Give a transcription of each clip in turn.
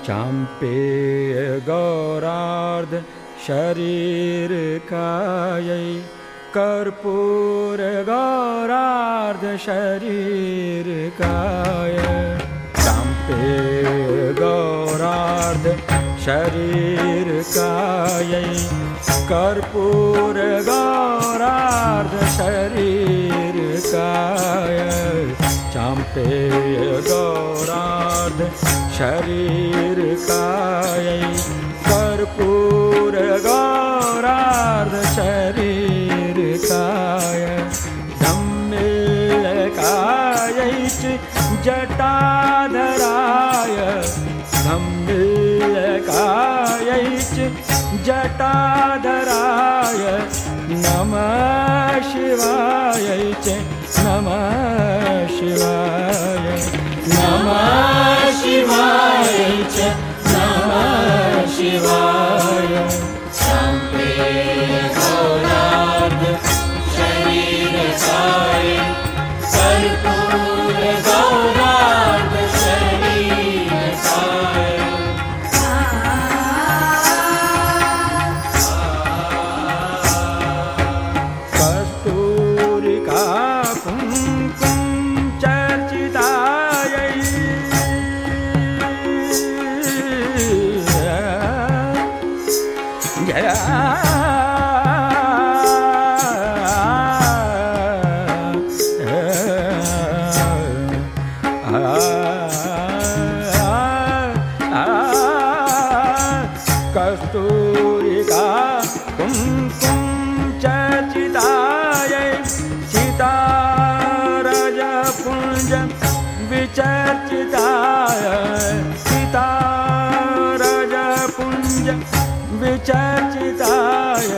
चाम्पेय गौरार्ध शरीर कायै कर्पूर गौरार्ध शरीर काय चाम्पेय गौरार्ध शरीर कायै कर्पूर गौरार्ध शरीर काय चाम्पेय गौरार्ध शरीर कायै कर्पूर गौरार्ध शरीर काय धम्मिल्लकायै जटाधराय धम्मिल्लकायै जटाधराय नमः शिवाय नमः शिवाय नमः शिवाय नमः शिवाय चाम्पेय गौरार्ध शरीर काय कर्पूर गौरार्ध शरीर काय कस्तूरिका कुङ्कुम चर्चितायै कस्तूरिका कुङ्कुम चर्चितायै सीतारजपुञ्ज विचर्चिताय सीतारजपुञ्ज विचर्चिताय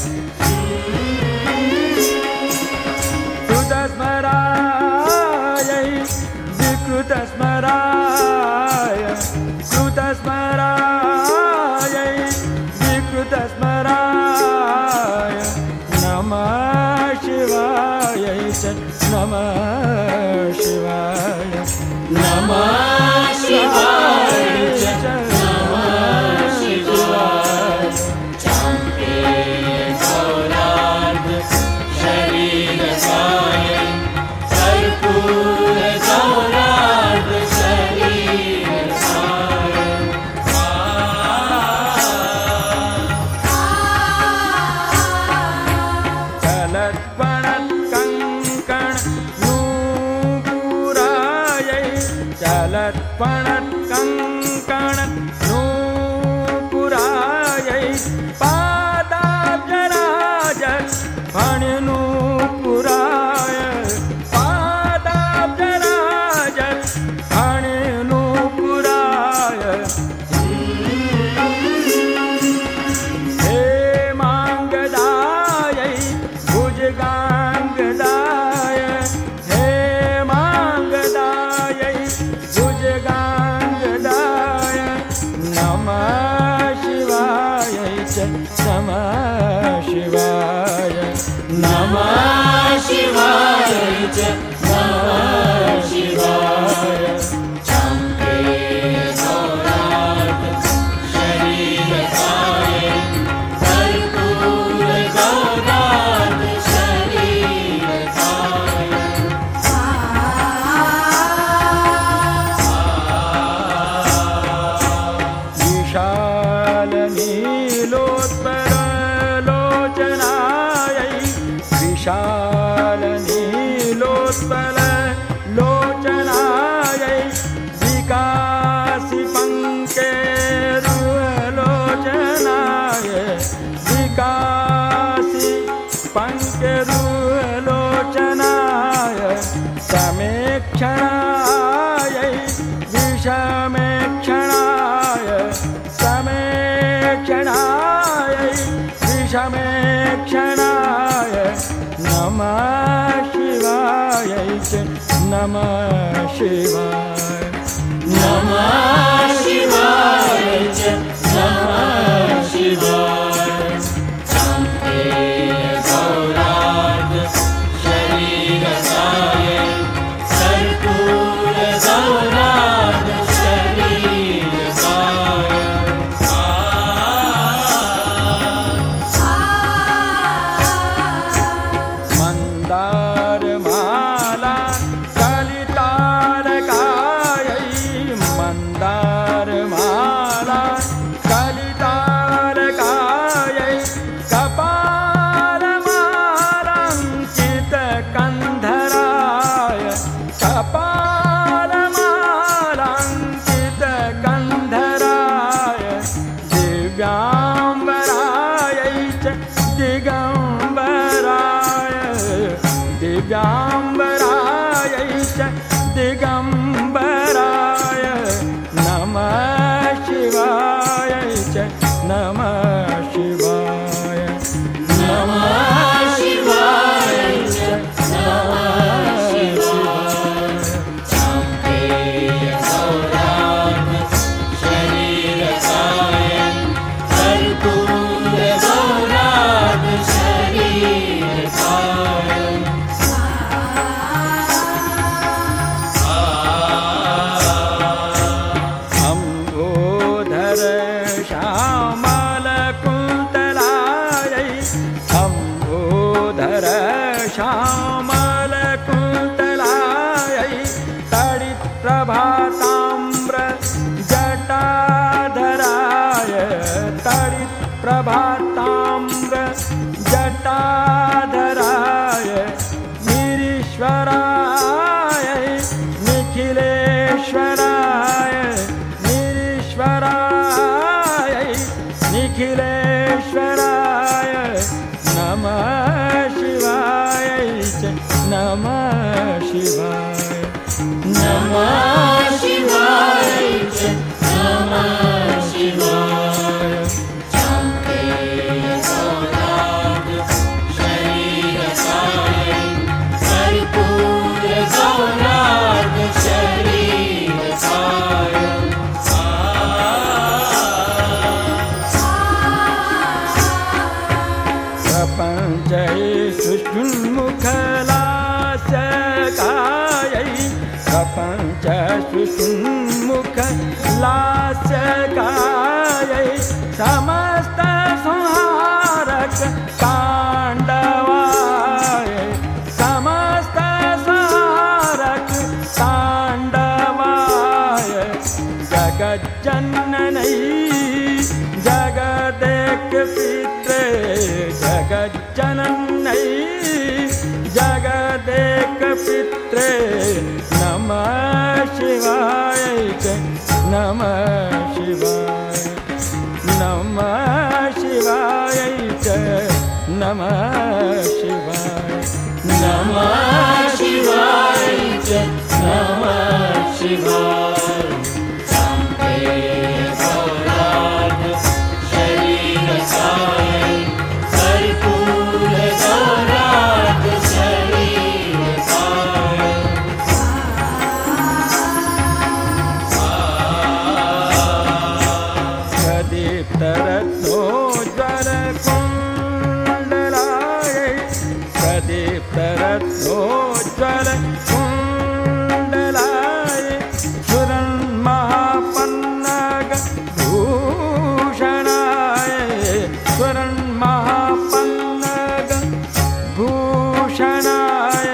कृतस्मरायै विकृतस्मराय कृतस्मरायै विकृतस्मराय नमः शिवाय नमः शिवाय नमः शिवाय नमः शिवाय चाम्पेय गौरार्ध शरीर काय कर्पूर गौरार्ध शरीर काय चलत्पणत् कंकण नूपुरायै चलत्पणत् कंकण नूपुरायै पादाब्जराज फणिनूपुराय पादाब्जराज फणिनूपुराय हेमाङ्गदायै भुजगाङ्गदाय हेमाङ्गदायै भुजगाङ्गदाय नमः शिवाय नमः शिवाय नमः शिवाय नमः शिवाय चाम्पेय गौरार्ध शरीर काय कर्पूर गौरार्ध शरीर काय विशाल नीलोत्पललोचनायै विशाल नीलोत्पललोचनायै विकासि पङ्केरुलोचनाय विकासि पङ्केरुलोचनाय समेक्षणायै विषमेक्षणाय समेक्षणायै विषमेक्षणाय नमः शिवाय नमः शिवाय नमः शिवाय नमः शिवाय चाम्पेय गौरार्ध शरीर काय कर्पूर गौरार्ध शरीर काय मदारमाला कलितारकायै कपालमालाङ्कितकन्धराय कपालमालाङ्कितकन्धराय दिव्याम्बरायै च दिगम्बराय दिव्याम्बरायै च दिगम्बराय नमः शिवाय च नमः शिवाय नमः शिवाय च नमः शिवाय चाम्पेय सौराग शरीरकाय कर्पूर सौराग शरीरकाय अम्बोधर श्यामलकुन्तलायै अम्बोधर श्यामलकुन्तलायै तडित्प्रभाताम्र जटाधराय तडित्प्रभाताम्र जटाधराय निरीश्वराय निखिलेश्वराय निरीश्वराय निखिलेश्वराय नमः शिवाय च नमः शिवाय नमः शिवाय च नमः शिवाय चाम्पेय सौराग शरीरकाय कर्पूर सौराग शरीरकाय प्रपञ्चै सुष्ठुन्मुखलास्यकायै प्रपञ्च सुष्ठुन्मुखलास्यकायै समस्त संहारक ताण्डवाय समस्त संहारक ताण्डवाय जगज्जननै जगदेकपित्रे जगज्जननै जगदेकपित्रे नमः शिवाय च नमः शिवाय नमः शिवाय च नमः शिवाय नमः शिवाय च नमः शिवाय चाम्पेय सौराग शरीरकाय कर्पूर सौराग शरीरकाय प्रदीप्तरत्नोज्ज्वलकुण्डलायै प्रदीप्तरत्नोज्ज्वलकुण्डलायै सुरन्महापन्नग भूषणाय सुरन्महापन्नग भूषणाय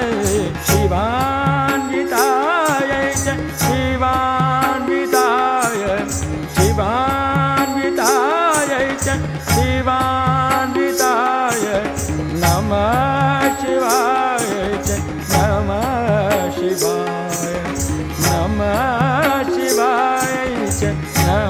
शिवान्वितायै च शिवान्विताय शिवान्वितायै च शिवान्विताय नमः शिवाय च नमः शिवाय नमः शिवाय च